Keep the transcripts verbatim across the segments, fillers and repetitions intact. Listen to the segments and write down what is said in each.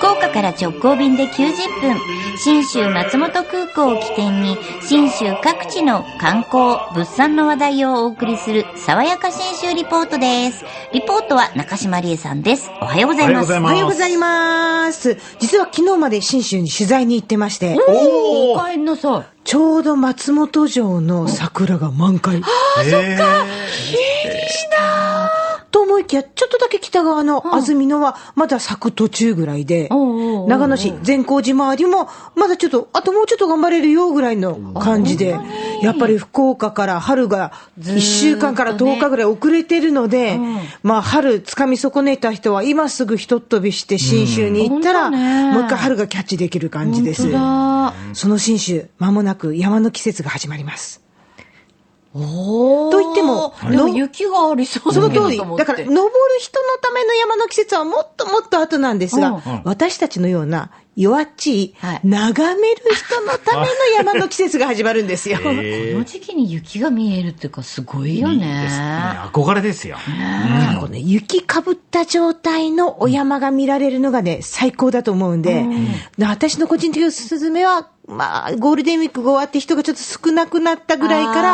福岡から直行便できゅうじゅっぷん、信州松本空港を起点に信州各地の観光物産の話題をお送りする爽やか信州リポートです。リポートは中島理恵さんです。おはようございます。 おはようございます。実は昨日まで信州に取材に行ってまして、 おー、お帰りなさい。 ちょうど松本城の桜が満開。 ああ、そっか、いいですなと思いきや、ちょっとだけ北側の安曇野はまだ咲く途中ぐらいで、長野市善光寺周りもまだちょっとあともうちょっと頑張れるよぐらいの感じで、やっぱり福岡から春がいっしゅうかんからとおかぐらい遅れてるので、まあ春つかみ損ねた人は今すぐひとっ飛びして信州に行ったら、もう一回春がキャッチできる感じです。その信州、間もなく山の季節が始まります。 おと言っても、 でも雪がありそうだけど、 その通り。だから、登る人のための山の季節はもっともっと後なんですが、うん、私たちのような弱っちい、はい、眺める人のための山の季節が始まるんですよ。この時期に雪が見えるっていうか、すごいよね。いいですね。 憧れですよ。 うんこうね、雪かぶった状態のお山が見られるのがね、最高だと思うんで、うん、私の個人的おすすめは、まあ、ゴールデンウィークが終わって人がちょっと少なくなったぐらいから、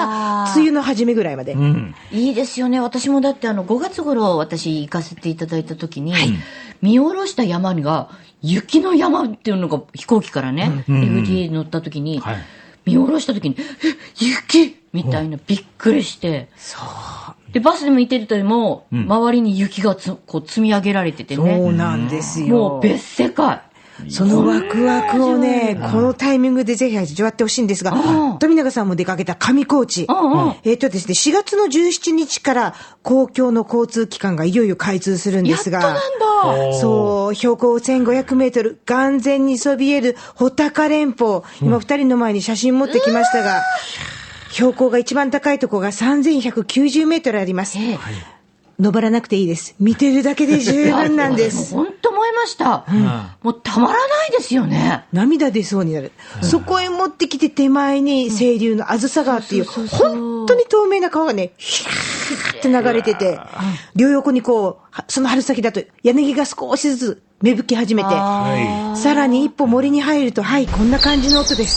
梅雨の初めぐらいまで。うん、 いいですよね。私もだってあの、ごがつ頃私行かせていただいた時に、はい、見下ろした山が、雪の山っていうのが飛行機からね、うん、エフディー 乗った時に、はい、見下ろした時に、え、雪みたいなびっくりして。 そう。 で、バスでも行ってるとも、うん、周りに雪がつこう積み上げられててね。 そうなんですよ。 もう別世界。 そのワクワクをね、このタイミングでぜひ味わってほしいんですが、富永さんも出かけた上高地。えっとですね、しがつのじゅうしちにちから公共の交通機関がいよいよ開通するんですが、 やっとなんだ。 そう、標高せんごひゃくメートル、眼前にそびえる穂高連峰。今二人の前に写真持ってきましたが、標高が一番高いところがさんぜんひゃくきゅうじゅうメートルあります。えー登らなくていいです。見てるだけで十分なんです。 本当思いました、うん。もうたまらないですよね。 涙出そうになる。うん、そこへ持ってきて手前に清流のあずさ川っていう、本当に透明な川がね、ヒャーって流れてて、両横にこう、その春先だと屋根が少しずつ芽吹き始めて、さらに一歩森に入ると、はい、こんな感じの音です。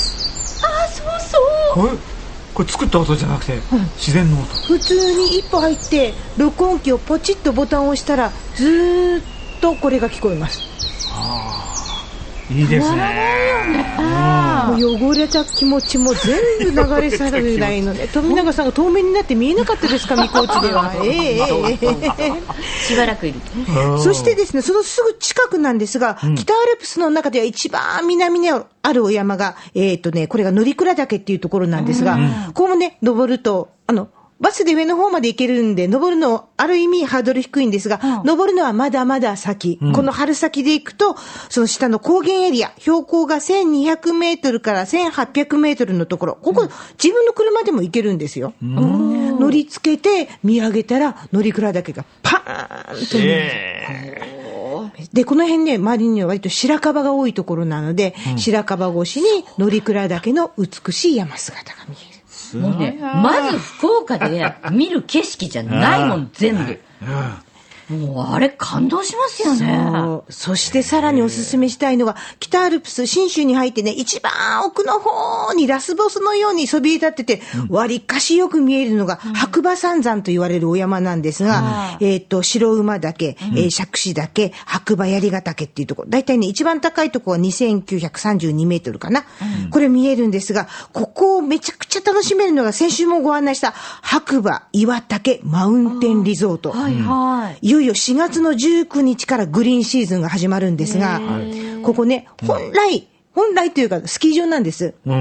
ああ、そうそう。 これ作った音じゃなくて、うん、自然の音。 普通に一歩入って録音機をポチッとボタンを押したらずーっとこれが聞こえます。 ああ、いいですね。 もう汚れた気持ちも全部流れ去るぐらいのね。富永さんが透明になって見えなかったですか、三高地では。ええええしばらくいる。 そしてですね、そのすぐ近くなんですが、うん、北アルプスの中では一番南にあるお山が、えっとね、これが乗鞍岳っていうところなんですが、うん、ここもね、登ると、あの、バスで上の方まで行けるんで、登るの、ある意味ハードル低いんですが、うん、登るのはまだまだ先、うん。この春先で行くと、その下の高原エリア、標高がせんにひゃくメートルからせんはっぴゃくメートルのところ、ここ、うん、自分の車でも行けるんですよ。乗りつけて、見上げたら、乗鞍岳がパーンと見える。で、この辺ね、周りには割と白樺が多いところなので、うん、白樺越しに乗鞍岳の美しい山姿が見える。 もうね、まず福岡で見る景色じゃないもん、全部。もうあれ感動しますよね。 そう。そしてさらにおすすめしたいのが、北アルプス、信州に入ってね、一番奥の方にラスボスのようにそびえ立ってて、わりかしよく見えるのが、うん、白馬三山と言われるお山なんですが、うん、えっと、白馬岳、うん、えー、杓子岳、白馬槍ヶ岳っていうところ。だいたいね、一番高いところはにせんきゅうひゃくさんじゅうにメートルかな。うん、これ見えるんですが、ここをめちゃくちゃ楽しめるのが、先週もご案内した白馬岩岳マウンテンリゾート。はいはい。いよいよしがつのじゅうくにちからグリーンシーズンが始まるんですが、ここね、本来、本来というかスキー場なんです。うんうん、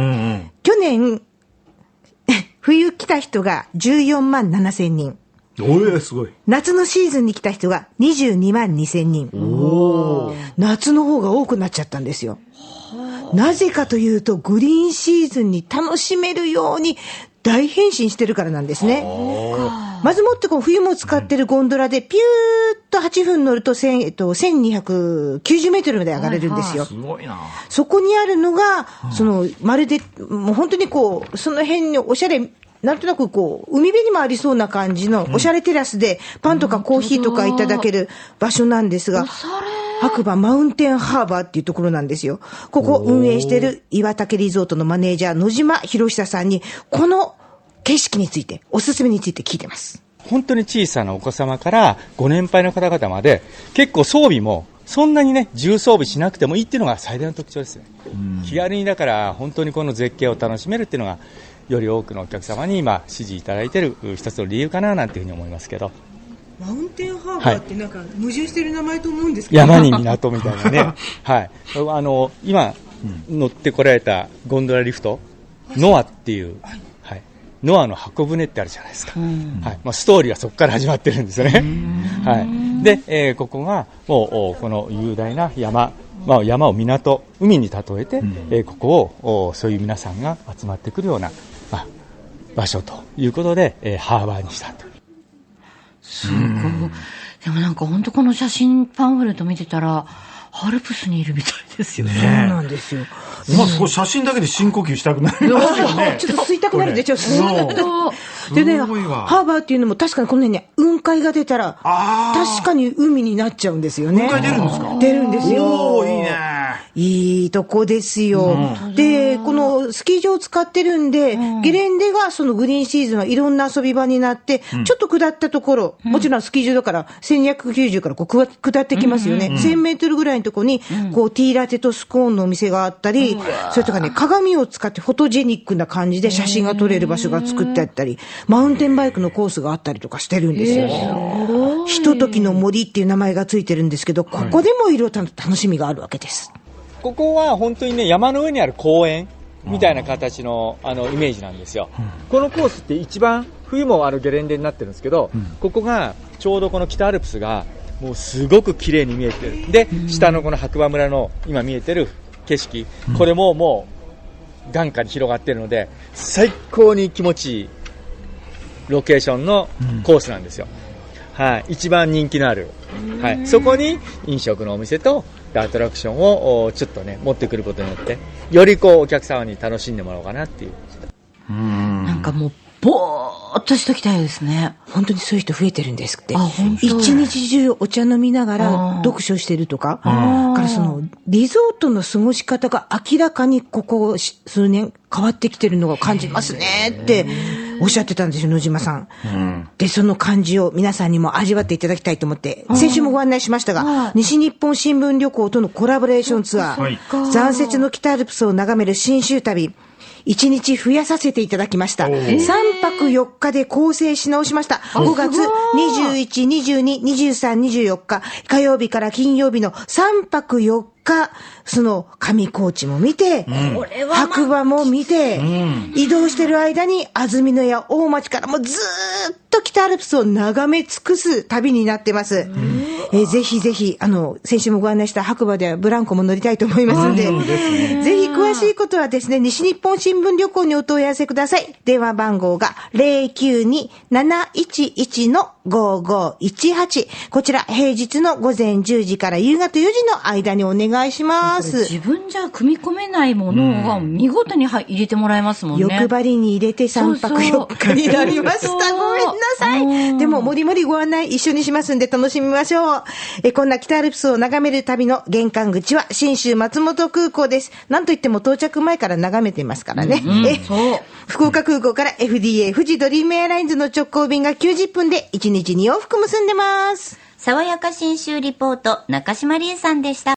去年、冬来た人がじゅうよんまんななせんにん。 おー、すごい。 夏のシーズンに来た人がにじゅうにまんにせんにん。おー。夏の方が多くなっちゃったんですよ。なぜかというと、グリーンシーズンに楽しめるように大変身してるからなんですね。まずもってこう冬も使ってるゴンドラでピューッとはっぷん乗ると、えっと、せんにひゃくきゅうじゅうメートルまで上がれるんですよ。 すごいな。 そこにあるのが、その、まるで、もう本当にこう、その辺におしゃれ、なんとなくこう、海辺にもありそうな感じのおしゃれテラスでパンとかコーヒーとかいただける場所なんですが、 白馬マウンテンハーバーっていうところなんですよ。ここ運営している岩岳リゾートのマネージャー野島博久さんにこの景色についておすすめについて聞いてます。 本当に小さなお子様からご年配の方々まで結構装備もそんなにね重装備しなくてもいいっていうのが最大の特徴ですね。気軽にだから本当にこの絶景を楽しめるっていうのがより多くのお客様に今支持いただいている一つの理由かななんていうふうに思いますけど。 マウンテンハーバーってなんか矛盾してる名前と思うんですけど、 山に港みたいなねはい、あの今乗ってこられたゴンドラリフト、ノアっていう、はい、ノアの箱舟ってあるじゃないですか、はい、まあ、ストーリーはそこから始まってるんですよね、はい、で、えー、ここがもうこの雄大な山、まあ、山を港、海に例えて、うん、えー、ここをそういう皆さんが集まってくるような、まあ、場所ということで、えー、ハーバーにしたと。 すごい。でもなんか本当この写真パンフレット見てたらアルプスにいるみたいですよね。 そうなんですよ。 まずこう写真だけで深呼吸したくなりますよね。 ちょっと吸いたくなるでしょ。そうでね、ハーバーっていうのも確かにこの辺ね、雲海が出たら確かに海になっちゃうんですよね。 雲海出るんですか？ 出るんですよ。 おー、いいね。 いいとこですよ、うん、でこのスキー場を使ってるんで、うん、ゲレンデがそのグリーンシーズンはいろんな遊び場になって、うん、ちょっと下ったところ、うん、もちろんスキー場だからせんにひゃくきゅうじゅうからこう下ってきますよね、うんうんうん、せんメートルぐらいのところにこうティーラテとスコーンのお店があったり、うん、それとかね鏡を使ってフォトジェニックな感じで写真が撮れる場所が作ってあったり、マウンテンバイクのコースがあったりとかしてるんですよ。ひとときの森っていう名前がついてるんですけど、ここでもいろいろ楽しみがあるわけです。 ここは本当にね、山の上にある公園みたいな形のあのイメージなんですよ、うん、このコースって一番冬もあるゲレンデになってるんですけど、うん、ここがちょうどこの北アルプスがもうすごく綺麗に見えてる。で、うん、下のこの白馬村の今見えてる景色、うん、これももう眼下に広がってるので最高に気持ちいいロケーションのコースなんですよ、うん、はい、一番人気のある、はい、そこに飲食のお店とアトラクションをちょっとね持ってくることによってよりこうお客様に楽しんでもらおうかなっていう。 うーん、なんかもうぼーっとしときたいですね。 本当にそういう人増えてるんですって。一日中お茶飲みながら読書してるとか、からそのリゾートの過ごし方が明らかにここ数年変わってきてるのが感じますねっておっしゃってたんですよ、野島さん、うん、でその感じを皆さんにも味わっていただきたいと思って先週もご案内しましたが、西日本新聞旅行とのコラボレーションツアー、はい、残雪の北アルプスを眺める信州旅一日増やさせていただきました。さんぱくよっかで構成し直しました。ごがつにじゅういち、にじゅうに、にじゅうさん、にじゅうよっか火曜日から金曜日のさんぱくよっか、その上高地も見て、うん、白馬も見て、うん、移動してる間に安曇野や大町からもずーっと北アルプスを眺め尽くす旅になってます。えー、ぜひぜひあの先週もご案内した白馬ではブランコも乗りたいと思いますので、ね、ぜひ詳しいことはですね、西日本新聞旅行にお問い合わせください。電話番号が ゼロきゅうに なないちいち のごーごーいちはち、こちら平日の午前じゅうじから夕方よじの間にお願いします。 自分じゃ組み込めないものが見事に入れてもらえますもんね。 欲張りに入れてさんぱくよっかになりました。ごめんなさい。でももりもりご案内一緒にしますんで楽しみましょう。えこんな北アルプスを眺める旅の玄関口は信州松本空港です。なんといっても到着前から眺めてますからね、うんうん、え福岡空港から エフディーエー 富士ドリームエアラインズの直行便がきゅうじゅっぷんでいちにちに往復結んでます。 爽やか信州リポート、中島理恵さんでした。